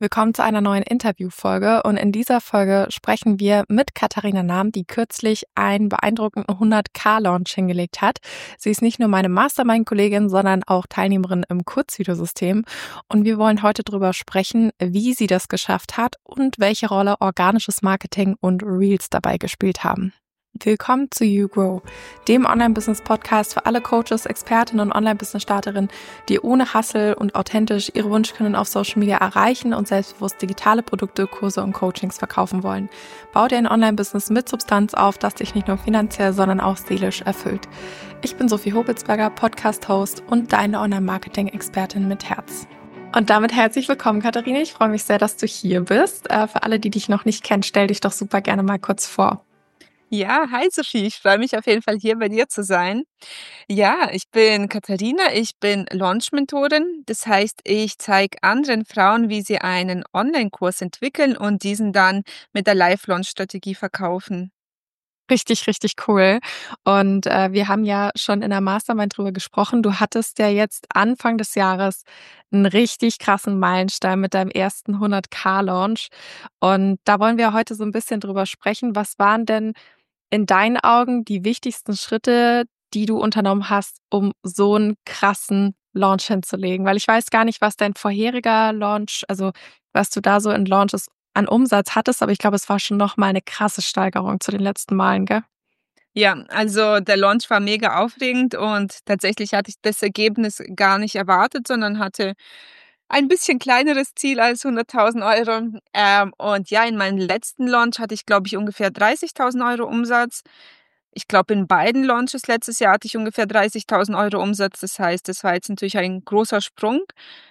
Willkommen zu einer neuen Interviewfolge und in dieser Folge sprechen wir mit Katharina Nahm, die kürzlich einen beeindruckenden 100K-Launch hingelegt hat. Sie ist nicht nur meine Mastermind-Kollegin, sondern auch Teilnehmerin im Kurzvideosystem und wir wollen heute darüber sprechen, wie sie das geschafft hat und welche Rolle organisches Marketing und Reels dabei gespielt haben. Willkommen zu YouGrow, dem Online-Business-Podcast für alle Coaches, Expertinnen und Online-Business-Starterinnen, die ohne Hustle und authentisch ihre Wunschkunden auf Social Media erreichen und selbstbewusst digitale Produkte, Kurse und Coachings verkaufen wollen. Bau dir ein Online-Business mit Substanz auf, das dich nicht nur finanziell, sondern auch seelisch erfüllt. Ich bin Sophie Hobitzberger, Podcast-Host und deine Online-Marketing-Expertin mit Herz. Und damit herzlich willkommen, Katharina. Ich freue mich sehr, dass du hier bist. Für alle, die dich noch nicht kennen, stell dich doch super gerne mal kurz vor. Ja, hi Sophie, ich freue mich auf jeden Fall hier bei dir zu sein. Ja, ich bin Katharina, ich bin Launch-Mentorin. Das heißt, ich zeige anderen Frauen, wie sie einen Online-Kurs entwickeln und diesen dann mit der Live-Launch-Strategie verkaufen. Richtig, richtig cool. Und wir haben ja schon in der Mastermind drüber gesprochen. Du hattest ja jetzt Anfang des Jahres einen richtig krassen Meilenstein mit deinem ersten 100K-Launch. Und da wollen wir heute so ein bisschen drüber sprechen. Was waren denn in deinen Augen die wichtigsten Schritte, die du unternommen hast, um so einen krassen Launch hinzulegen? Weil ich weiß gar nicht, was dein vorheriger Launch, also was du da so in Launches an Umsatz hattest, aber ich glaube, es war schon noch mal 'ne krasse Steigerung zu den letzten Malen, gell? Ja, also der Launch war mega aufregend und tatsächlich hatte ich das Ergebnis gar nicht erwartet, sondern hatte ein bisschen kleineres Ziel als 100.000 €. Und ja, in meinem letzten Launch hatte ich, glaube ich, ungefähr 30.000 € Umsatz. Ich glaube, in beiden Launches letztes Jahr hatte ich ungefähr 30.000 € Umsatz. Das heißt, das war jetzt natürlich ein großer Sprung.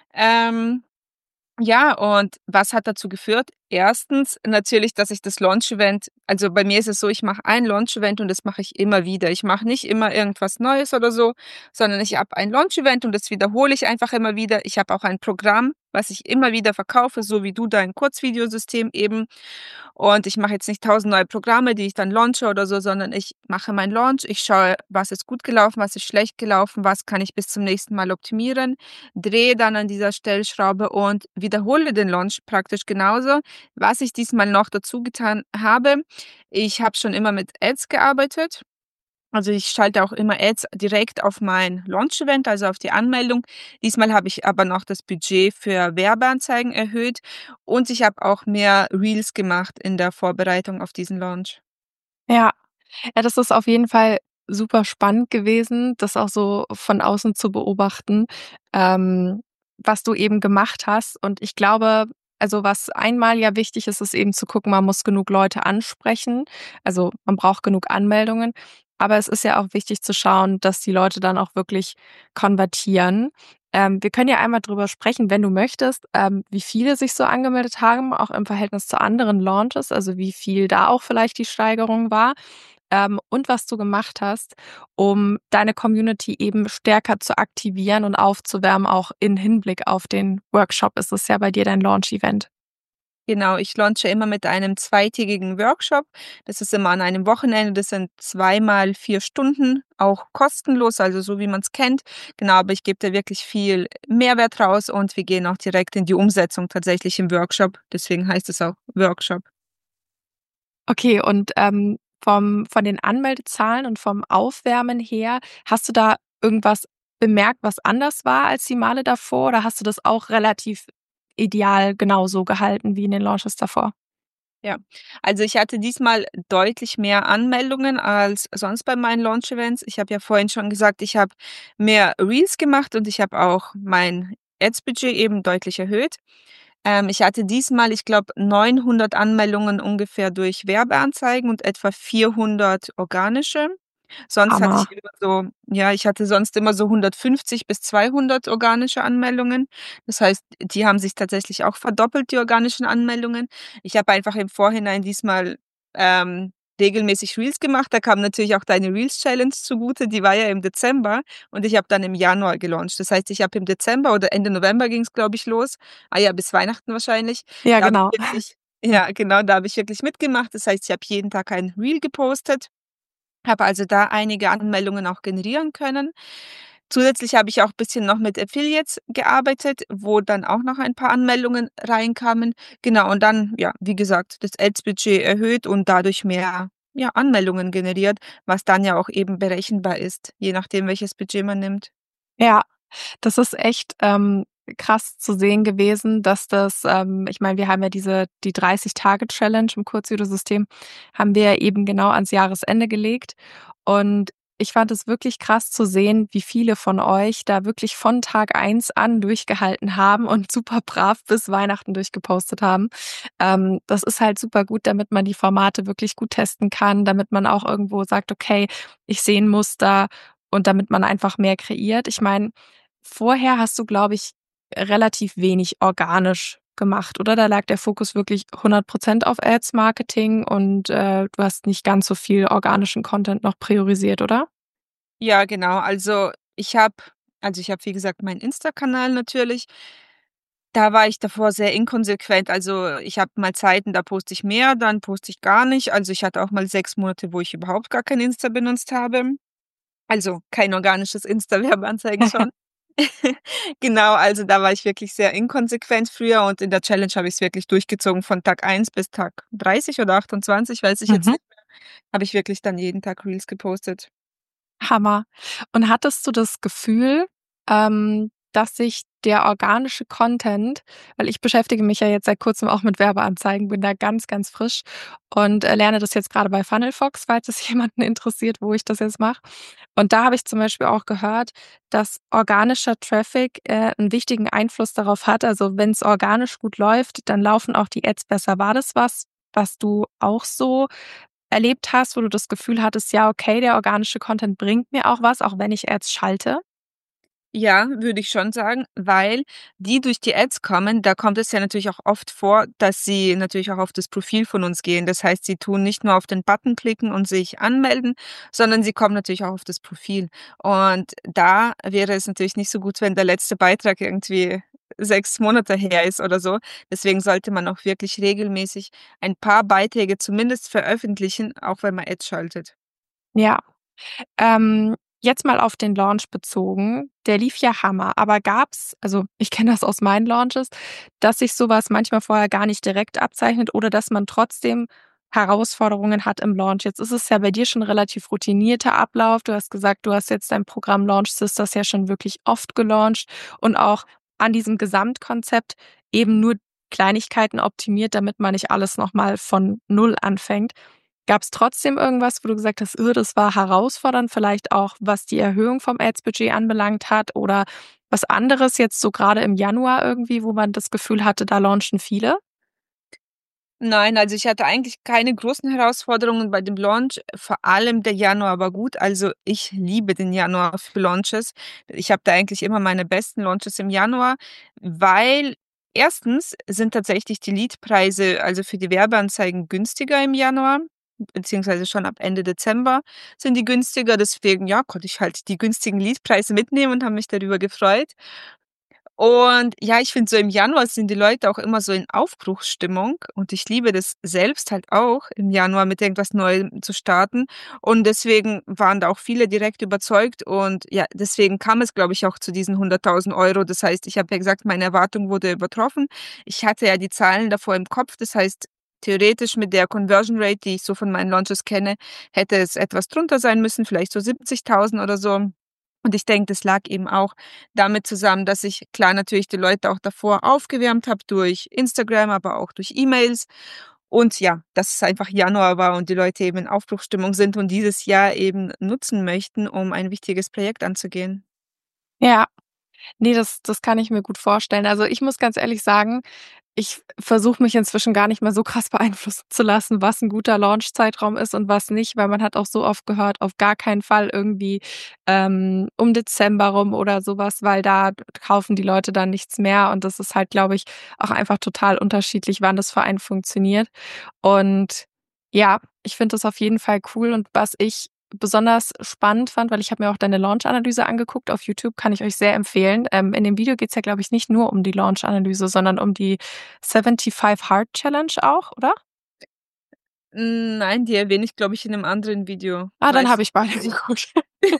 Ähm, ja, und was hat dazu geführt? Erstens natürlich, dass ich das Launch-Event, also bei mir ist es so, ich mache ein Launch-Event und das mache ich immer wieder. Ich mache nicht immer irgendwas Neues oder so, sondern ich habe ein Launch-Event und das wiederhole ich einfach immer wieder. Ich habe auch ein Programm, was ich immer wieder verkaufe, so wie du dein Kurzvideosystem eben. Und ich mache jetzt nicht 1.000 neue Programme, die ich dann launche oder so, sondern ich mache meinen Launch. Ich schaue, was ist gut gelaufen, was ist schlecht gelaufen, was kann ich bis zum nächsten Mal optimieren, drehe dann an dieser Stellschraube und wiederhole den Launch praktisch genauso. Was ich diesmal noch dazu getan habe, ich habe schon immer mit Ads gearbeitet. Also, ich schalte auch immer Ads direkt auf mein Launch-Event, also auf die Anmeldung. Diesmal habe ich aber noch das Budget für Werbeanzeigen erhöht und ich habe auch mehr Reels gemacht in der Vorbereitung auf diesen Launch. Ja. Ja, das ist auf jeden Fall super spannend gewesen, das auch so von außen zu beobachten, ähm, was du eben gemacht hast. Und ich glaube, also was einmal ja wichtig ist, ist eben zu gucken, man muss genug Leute ansprechen. Also man braucht genug Anmeldungen. Aber es ist ja auch wichtig zu schauen, dass die Leute dann auch wirklich konvertieren. Wir können ja einmal drüber sprechen, wenn du möchtest, wie viele sich so angemeldet haben, auch im Verhältnis zu anderen Launches, also wie viel da auch vielleicht die Steigerung war, und was du gemacht hast, um deine Community eben stärker zu aktivieren und aufzuwärmen, auch in Hinblick auf den Workshop. Ist es ja bei dir dein Launch-Event. Genau, ich launche immer mit einem zweitägigen Workshop. Das ist immer an einem Wochenende. Das sind 2 mal 4 Stunden, auch kostenlos, also so wie man es kennt. Genau, aber ich gebe da wirklich viel Mehrwert raus und wir gehen auch direkt in die Umsetzung tatsächlich im Workshop. Deswegen heißt es auch Workshop. Okay, und, von den Anmeldezahlen und vom Aufwärmen her, hast du da irgendwas bemerkt, was anders war als die Male davor, oder hast du das auch relativ ideal genauso gehalten wie in den Launches davor? Ja, also ich hatte diesmal deutlich mehr Anmeldungen als sonst bei meinen Launch-Events. Ich habe ja vorhin schon gesagt, ich habe mehr Reels gemacht und ich habe auch mein Ads-Budget eben deutlich erhöht. Ich hatte diesmal, ich glaube, 900 Anmeldungen ungefähr durch Werbeanzeigen und etwa 400 organische. Sonst hatte Hammer. ich immer so, ja, ich hatte sonst immer so 150 bis 200 organische Anmeldungen. Das heißt, die haben sich tatsächlich auch verdoppelt, die organischen Anmeldungen. Ich habe einfach im Vorhinein diesmal, regelmäßig Reels gemacht. Da kam natürlich auch deine Reels-Challenge zugute, die war ja im Dezember und ich habe dann im Januar gelauncht. Das heißt, ich habe im Dezember oder Ende November ging's, glaube ich, los. Ah ja, bis Weihnachten wahrscheinlich. Ja, Da habe ich genau. wirklich, ja, genau, da habe ich wirklich mitgemacht. Das heißt, ich habe jeden Tag ein Reel gepostet. Habe also da einige Anmeldungen auch generieren können. Zusätzlich habe ich auch ein bisschen noch mit Affiliates gearbeitet, wo dann auch noch ein paar Anmeldungen reinkamen. Genau, und dann, ja, wie gesagt, das Ads-Budget erhöht und dadurch mehr, ja, Anmeldungen generiert, was dann ja auch eben berechenbar ist, je nachdem, welches Budget man nimmt. Ja, das ist echt, krass zu sehen gewesen, dass ich meine, wir haben ja die 30-Tage-Challenge im Kurzvideosystem haben wir ja eben genau ans Jahresende gelegt. Und ich fand es wirklich krass zu sehen, wie viele von euch da wirklich von Tag eins an durchgehalten haben und super brav bis Weihnachten durchgepostet haben. Das ist halt super gut, damit man die Formate wirklich gut testen kann, damit man auch irgendwo sagt: „Okay, ich sehe 'n Muster“, und damit man einfach mehr kreiert. Ich meine, vorher hast du, glaube ich, relativ wenig organisch gemacht, oder? Da lag der Fokus wirklich 100% auf Ads-Marketing und, du hast nicht ganz so viel organischen Content noch priorisiert, oder? Ja, genau. Ich habe, wie gesagt, meinen Insta-Kanal natürlich. Da war ich davor sehr inkonsequent. Also, ich habe mal Zeiten, da poste ich mehr, dann poste ich gar nicht. Also, ich hatte auch mal 6 Monate, wo ich überhaupt gar kein Insta benutzt habe. Also, kein organisches Insta-Werbeanzeigen schon. Genau, also da war ich wirklich sehr inkonsequent früher und in der Challenge habe ich's wirklich durchgezogen von Tag 1 bis Tag 30 oder 28, weiß ich jetzt Mhm. nicht mehr, habe ich wirklich dann jeden Tag Reels gepostet. Hammer. Und hattest du das Gefühl, dass sich der organische Content, weil ich beschäftige mich ja jetzt seit Kurzem auch mit Werbeanzeigen, bin da ganz, ganz frisch und, lerne das jetzt gerade bei Funnelfox, falls es jemanden interessiert, wo ich das jetzt mache. Und da habe ich zum Beispiel auch gehört, dass organischer Traffic, 'n wichtigen Einfluss darauf hat. Also, wenn es organisch gut läuft, dann laufen auch die Ads besser. War das was, was du auch so erlebt hast, wo du das Gefühl hattest: „Ja, okay, der organische Content bringt mir auch was, auch wenn ich Ads schalte?“ Ja, würde ich schon sagen, weil die durch die Ads kommen, da kommt es ja natürlich auch oft vor, dass sie natürlich auch auf das Profil von uns gehen. Das heißt, sie tun nicht nur auf den Button klicken und sich anmelden, sondern sie kommen natürlich auch auf das Profil. Und da wäre es natürlich nicht so gut, wenn der letzte Beitrag irgendwie 6 Monate her ist oder so. Deswegen sollte man auch wirklich regelmäßig ein paar Beiträge zumindest veröffentlichen, auch wenn man Ads schaltet. Ja. Jetzt mal auf den Launch bezogen. Der lief ja Hammer, aber gab's, also, ich kenne das aus meinen Launches, dass sich so was manchmal vorher gar nicht direkt abzeichnet oder dass man trotzdem Herausforderungen hat im Launch. Jetzt ist es ja bei dir schon 'n relativ routinierter Ablauf. Du hast gesagt, du hast jetzt dein Programm Launch Sisters ja schon wirklich oft gelauncht und auch an diesem Gesamtkonzept eben nur Kleinigkeiten optimiert, damit man nicht alles noch mal von Null anfängt. Gab es trotzdem irgendwas, wo du gesagt hast: das war herausfordernd“, vielleicht auch, was die Erhöhung vom Ads-Budget anbelangt hat oder was anderes jetzt so gerade im Januar irgendwie, wo man das Gefühl hatte, da launchen viele? Nein, also ich hatte eigentlich keine großen Herausforderungen bei dem Launch. Vor allem der Januar war gut. Also ich liebe den Januar für Launches. Ich habe da eigentlich immer meine besten Launches im Januar, weil erstens sind tatsächlich die Leadpreise, also für die Werbeanzeigen günstiger im Januar, beziehungsweise schon ab Ende Dezember sind die günstiger. Deswegen, ja, konnte ich halt die günstigen Leadpreise mitnehmen und habe mich darüber gefreut. Und ja, ich finde, so im Januar sind die Leute auch immer so in Aufbruchsstimmung und ich liebe das selbst halt auch, im Januar mit irgendwas Neuem zu starten. Und deswegen waren da auch viele direkt überzeugt und ja, deswegen kam es, glaube ich, auch zu diesen 100.000 Euro. Das heißt, ich habe ja gesagt, meine Erwartung wurde übertroffen. Ich hatte ja die Zahlen davor im Kopf. Das heißt, theoretisch mit der Conversion Rate, die ich so von meinen Launches kenne, hätte es etwas drunter sein müssen, vielleicht so 70.000 oder so. Und ich denke, das lag eben auch damit zusammen, dass ich klar natürlich die Leute auch davor aufgewärmt habe durch Instagram, aber auch durch E-Mails. Und ja, dass es einfach Januar war und die Leute eben in Aufbruchsstimmung sind und dieses Jahr eben nutzen möchten, um ein wichtiges Projekt anzugehen. Ja. Ne, das kann ich mir gut vorstellen. Also, ich muss ganz ehrlich sagen, ich versuche mich inzwischen gar nicht mehr so krass beeinflussen zu lassen, was 'n guter Launchzeitraum ist und was nicht, weil man hat auch so oft gehört, auf gar keinen Fall irgendwie, um Dezember rum oder so was, weil da kaufen die Leute dann nichts mehr und das ist halt, glaube ich, auch einfach total unterschiedlich, wann das für einen funktioniert. Und ja, ich finde das auf jeden Fall cool und was ich besonders spannend fand, weil ich habe mir auch deine Launch-Analyse angeguckt auf YouTube, kann ich euch sehr empfehlen. In dem Video geht's ja, glaube ich, nicht nur um die Launch-Analyse, sondern um die 75 Hard Challenge auch, oder? Nein, die erwähne ich, glaube ich, in 'nem anderen Video. Ah, dann Weißt habe du? ich beide geguckt.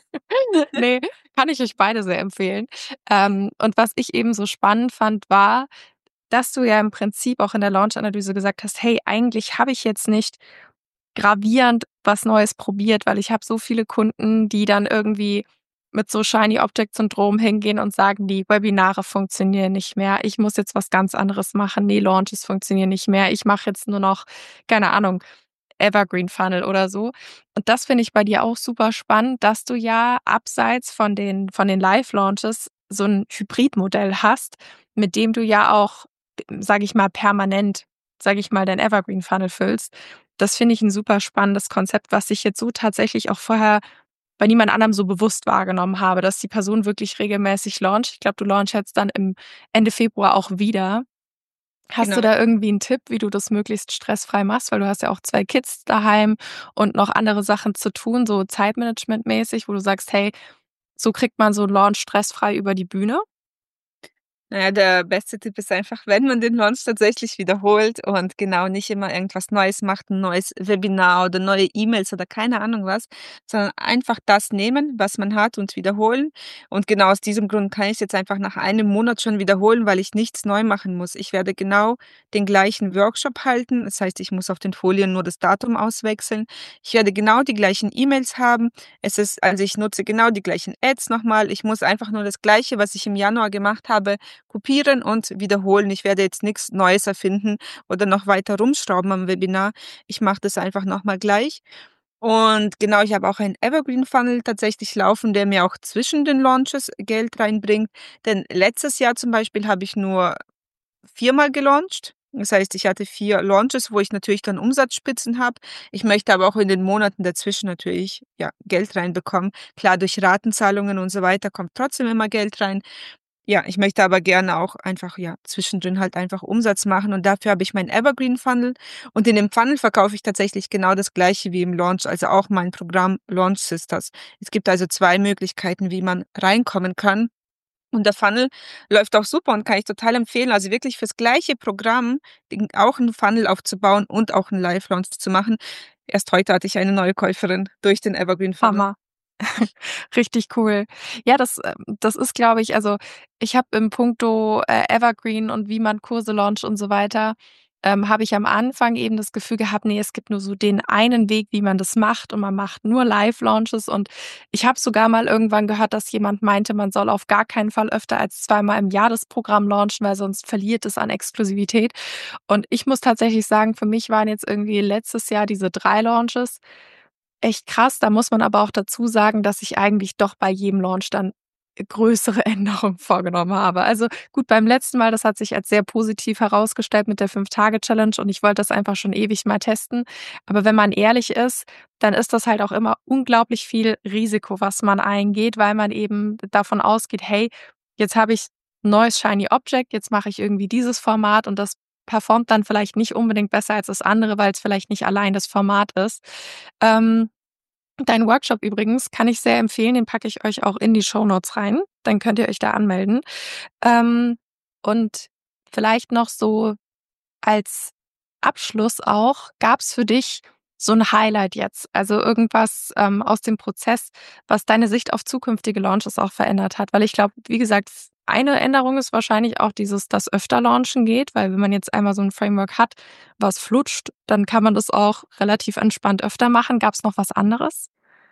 Ne, kann ich euch beide sehr empfehlen. Und was ich eben so spannend fand, war, dass du ja im Prinzip auch in der Launch-Analyse gesagt hast: „Hey, eigentlich habe ich jetzt nicht gravierend was Neues probiert, weil ich habe so viele Kunden, die dann irgendwie mit so Shiny Object Syndrom hingehen und sagen, die Webinare funktionieren nicht mehr. Ich muss jetzt was ganz anderes machen. Ne, Launches funktionieren nicht mehr. Ich mache jetzt nur noch, keine Ahnung, Evergreen Funnel oder so. Und das finde ich bei dir auch super spannend, dass du ja abseits von den Live-Launches so 'n Hybridmodell hast, mit dem du ja auch, sage ich mal, permanent, sage ich mal, dein Evergreen Funnel füllst. Das finde ich 'n super spannendes Konzept, was ich jetzt so tatsächlich auch vorher bei niemand anderem so bewusst wahrgenommen habe, dass die Person wirklich regelmäßig launcht. Ich glaube, du launchst jetzt dann im Ende Februar auch wieder. Hast du Genau. da irgendwie 'n Tipp, wie du das möglichst stressfrei machst? Weil du hast ja auch 2 Kids daheim und noch andere Sachen zu tun, so zeitmanagementmäßig, wo du sagst: „Hey, so kriegt man so 'n Launch stressfrei über die Bühne?“ Na ja, der beste Tipp ist einfach, wenn man den Launch tatsächlich wiederholt und genau nicht immer irgendwas Neues macht, 'n neues Webinar oder neue E-Mails oder keine Ahnung was, sondern einfach das nehmen, was man hat und wiederholen. Und genau aus diesem Grund kann ich's jetzt einfach nach einem Monat schon wiederholen, weil ich nichts neu machen muss. Ich werde genau den gleichen Workshop halten. Das heißt, ich muss auf den Folien nur das Datum auswechseln. Ich werde genau die gleichen E-Mails haben. Ich nutze genau die gleichen Ads nochmal. Ich muss einfach nur das Gleiche, was ich im Januar gemacht habe, kopieren und wiederholen. Ich werde jetzt nichts Neues erfinden oder noch weiter rumschrauben am Webinar. Ich mache das einfach noch mal gleich. Und genau, ich habe auch einen Evergreen Funnel tatsächlich laufen, der mir auch zwischen den Launches Geld reinbringt. Denn letztes Jahr zum Beispiel habe ich nur viermal gelauncht. Das heißt, ich hatte 4 Launches, wo ich natürlich dann Umsatzspitzen habe. Ich möchte aber auch in den Monaten dazwischen natürlich, ja, Geld reinbekommen. Klar, durch Ratenzahlungen und so weiter kommt trotzdem immer Geld rein. Ja, ich möchte aber gerne auch einfach, ja, zwischendrin halt einfach Umsatz machen und dafür habe ich meinen Evergreen Funnel und in dem Funnel verkaufe ich tatsächlich genau das Gleiche wie im Launch, also auch mein Programm Launch Sisters. Es gibt also 2 Möglichkeiten, wie man reinkommen kann und der Funnel läuft auch super und kann ich total empfehlen. Also wirklich fürs gleiche Programm den auch 'n Funnel aufzubauen und auch 'n Live-Launch zu machen. Erst heute hatte ich eine neue Käuferin durch den Evergreen Funnel. Hammer. Richtig cool. Ja, das ist, glaube ich, also, ich habe im Puncto, Evergreen und wie man Kurse launcht und so weiter, habe ich am Anfang eben das Gefühl gehabt, ne, es gibt nur so den einen Weg, wie man das macht und man macht nur Live-Launches und ich habe sogar mal irgendwann gehört, dass jemand meinte, man soll auf gar keinen Fall öfter als zweimal im Jahr das Programm launchen, weil sonst verliert es an Exklusivität. Und ich muss tatsächlich sagen, für mich waren jetzt irgendwie letztes Jahr diese 3 Launches echt krass. Da muss man aber auch dazu sagen, dass ich eigentlich doch bei jedem Launch dann größere Änderungen vorgenommen habe. Also gut, beim letzten Mal, das hat sich als sehr positiv herausgestellt mit der 5-Tage-Challenge und ich wollte das einfach schon ewig mal testen. Aber wenn man ehrlich ist, dann ist das halt auch immer unglaublich viel Risiko, was man eingeht, weil man eben davon ausgeht: „Hey, jetzt habe ich 'n neues Shiny Object, jetzt mache ich irgendwie dieses Format und das performt dann vielleicht nicht unbedingt besser als das andere, weil es vielleicht nicht allein das Format ist.“ Ähm, Deinen Workshop übrigens kann ich sehr empfehlen, den packe ich euch auch in die Shownotes rein. Dann könnt ihr euch da anmelden. Ähm, und vielleicht noch so als Abschluss auch, gab's für dich so 'n Highlight jetzt? Also, irgendwas, aus dem Prozess, was deine Sicht auf zukünftige Launches auch verändert hat? Weil ich glaube, wie gesagt, eine Änderung ist wahrscheinlich auch dieses, dass öfter launchen geht, weil wenn man jetzt einmal so 'n Framework hat, was flutscht, dann kann man das auch relativ entspannt öfter machen. Gab's noch was anderes?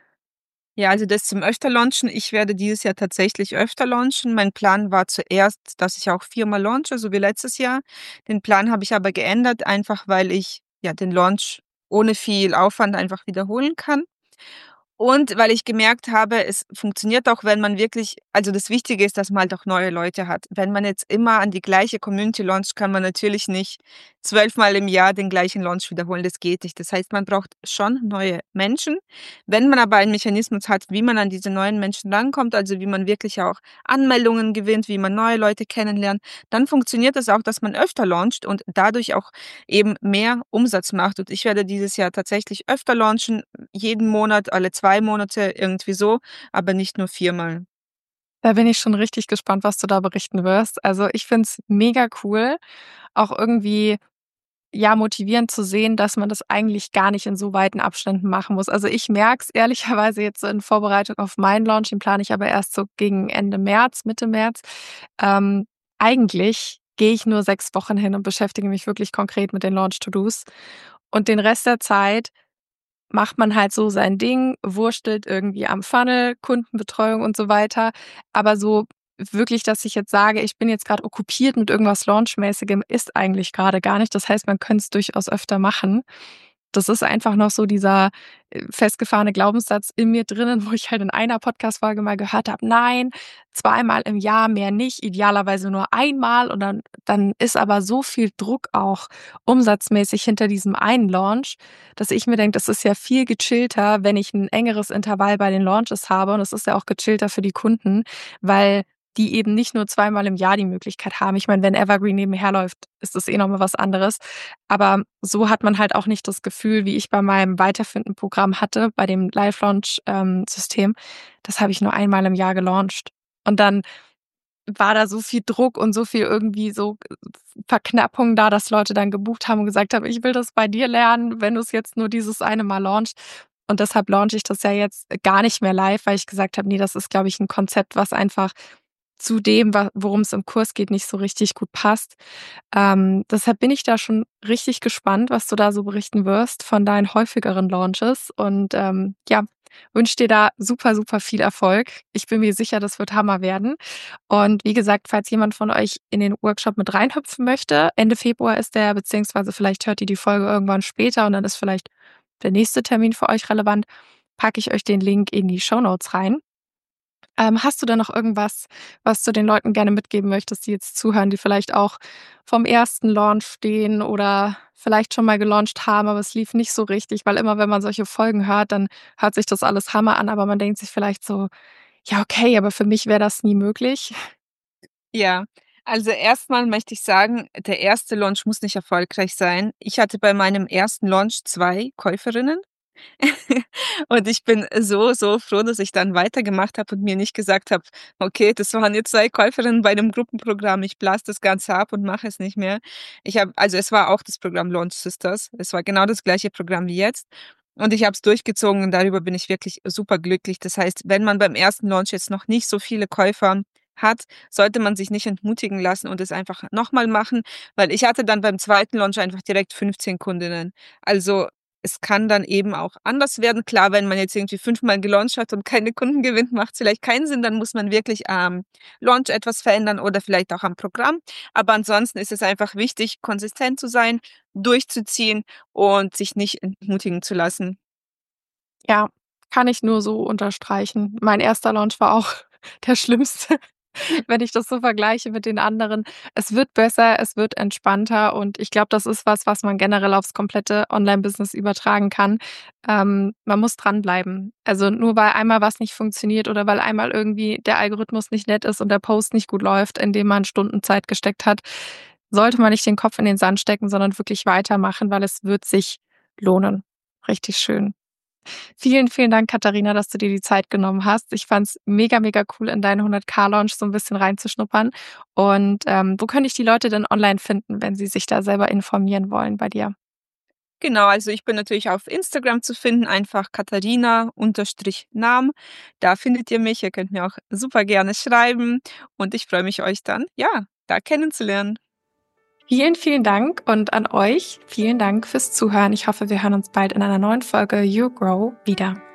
Ja, also das zum öfter launchen. Ich werde dieses Jahr tatsächlich öfter launchen. Mein Plan war zuerst, dass ich auch viermal launche, so wie letztes Jahr. Den Plan habe ich aber geändert, einfach weil ich, ja, den Launch ohne viel Aufwand einfach wiederholen kann. Und weil ich gemerkt habe, es funktioniert auch, wenn man wirklich also das Wichtige ist, dass man halt auch neue Leute hat. Wenn man jetzt immer an die gleiche Community launcht, kann man natürlich nicht 12 Mal im Jahr den gleichen Launch wiederholen, das geht nicht. Das heißt, man braucht schon neue Menschen. Wenn man aber einen Mechanismus hat, wie man an diese neuen Menschen rankommt, also wie man wirklich auch Anmeldungen gewinnt, wie man neue Leute kennenlernt, dann funktioniert es auch, dass man öfter launcht und dadurch auch eben mehr Umsatz macht. Und ich werde dieses Jahr tatsächlich öfter launchen, jeden Monat, alle 2 Monate, irgendwie so, aber nicht nur viermal. Da bin ich schon richtig gespannt, was du da berichten wirst. Also, ich finde es mega cool, auch irgendwie ja, motivierend zu sehen, dass man das eigentlich gar nicht in so weiten Abständen machen muss. Also, ich merke es ehrlicherweise jetzt so in Vorbereitung auf meinen Launch, den plane ich aber erst so gegen Ende März, Mitte März. Ähm, Eigentlich gehe ich nur 6 Wochen hin und beschäftige mich wirklich konkret mit den Launch-To-dos. Und den Rest der Zeit macht man halt so sein Ding, wurstelt irgendwie am Funnel, Kundenbetreuung und so weiter. Aber so wirklich, dass ich jetzt sage, ich bin jetzt gerade okkupiert mit irgendwas Launchmäßigem, ist eigentlich gerade gar nicht. Das heißt, man könnte es durchaus öfter machen. Das ist einfach noch so dieser, festgefahrene Glaubenssatz in mir drinnen, wo ich halt in einer Podcast-Folge mal gehört habe: „Nein, zweimal im Jahr, mehr nicht, idealerweise nur einmal." Und dann ist aber so viel Druck auch umsatzmäßig hinter diesem einen Launch, dass ich mir denke, das ist ja viel gechillter, wenn ich ein engeres Intervall bei den Launches habe. Und es ist ja auch gechillter für die Kunden, weil die eben nicht nur zweimal im Jahr die Möglichkeit haben. Ich meine, wenn Evergreen nebenher läuft, ist das eh noch mal was anderes. Aber so hat man halt auch nicht das Gefühl, wie ich bei meinem Weiterfinden-Programm hatte, bei dem Live-Launch System. Das habe ich nur einmal im Jahr gelauncht. Und dann war da so viel Druck und so viel irgendwie so Verknappung da, dass Leute dann gebucht haben und gesagt haben: „Ich will das bei dir lernen, wenn du's jetzt nur dieses eine Mal launchst." Und deshalb launche ich das ja jetzt gar nicht mehr live, weil ich gesagt habe: „Ne, das ist, glaube ich, 'n Konzept, was einfach zu dem, worum es im Kurs geht, nicht so richtig gut passt." Deshalb bin ich da schon richtig gespannt, was du da so berichten wirst von deinen häufigeren Launches und, ja, wünsche dir da super, super viel Erfolg. Ich bin mir sicher, das wird Hammer werden. Und wie gesagt, falls jemand von euch in den Workshop mit reinhüpfen möchte, Ende Februar ist der, beziehungsweise vielleicht hört ihr die Folge irgendwann später und dann ist vielleicht der nächste Termin für euch relevant, packe ich euch den Link in die Shownotes rein. Hast du da noch irgendwas, was du den Leuten gerne mitgeben möchtest, die jetzt zuhören, die vielleicht auch vom ersten Launch stehen oder vielleicht schon mal gelauncht haben, aber es lief nicht so richtig? Weil immer, wenn man solche Folgen hört, dann hört sich das alles Hammer an, aber man denkt sich vielleicht so: „Ja, okay, aber für mich wäre das nie möglich." Ja, also erstmal möchte ich sagen, der erste Launch muss nicht erfolgreich sein. Ich hatte bei meinem ersten Launch 2 Käuferinnen. Und ich bin so, so froh, dass ich dann weitergemacht habe und mir nicht gesagt habe: „Okay, das waren jetzt 2 Käuferinnen bei einem Gruppenprogramm. Ich blase das Ganze ab und mache es nicht mehr." Es war auch das Programm Launch Sisters. Es war genau das gleiche Programm wie jetzt. Und ich habe es durchgezogen und darüber bin ich wirklich superglücklich. Das heißt, wenn man beim ersten Launch jetzt noch nicht so viele Käufer hat, sollte man sich nicht entmutigen lassen und es einfach noch mal machen, weil ich hatte dann beim zweiten Launch einfach direkt 15 Kundinnen. Also, es kann dann eben auch anders werden. Klar, wenn man jetzt irgendwie 5-mal gelauncht hat und keine Kunden gewinnt, macht's vielleicht keinen Sinn. Dann muss man wirklich am Launch etwas verändern oder vielleicht auch am Programm. Aber ansonsten ist es einfach wichtig, konsistent zu sein, durchzuziehen und sich nicht entmutigen zu lassen. Ja, kann ich nur so unterstreichen. Mein erster Launch war auch der schlimmste. Wenn ich das so vergleiche mit den anderen. Es wird besser, es wird entspannter und ich glaube, das ist was, was man generell aufs komplette Online-Business übertragen kann. Man muss dranbleiben. Also, nur weil einmal was nicht funktioniert oder weil einmal irgendwie der Algorithmus nicht nett ist und der Post nicht gut läuft, in dem man Stunden Zeit gesteckt hat, sollte man nicht den Kopf in den Sand stecken, sondern wirklich weitermachen, weil es wird sich lohnen. Richtig schön. Vielen, vielen Dank, Katharina, dass du dir die Zeit genommen hast. Ich fand's mega, mega cool, in deinen 100K-Launch so ein bisschen reinzuschnuppern. Und, wo können dich die Leute denn online finden, wenn sie sich da selber informieren wollen bei dir? Genau, also ich bin natürlich auf Instagram zu finden, einfach Katharina_Nam. Da findet ihr mich. Ihr könnt mir auch super gerne schreiben und ich freue mich, euch dann, ja, da kennenzulernen. Vielen, vielen Dank und an euch vielen Dank fürs Zuhören. Ich hoffe, wir hören uns bald in einer neuen Folge You Grow wieder.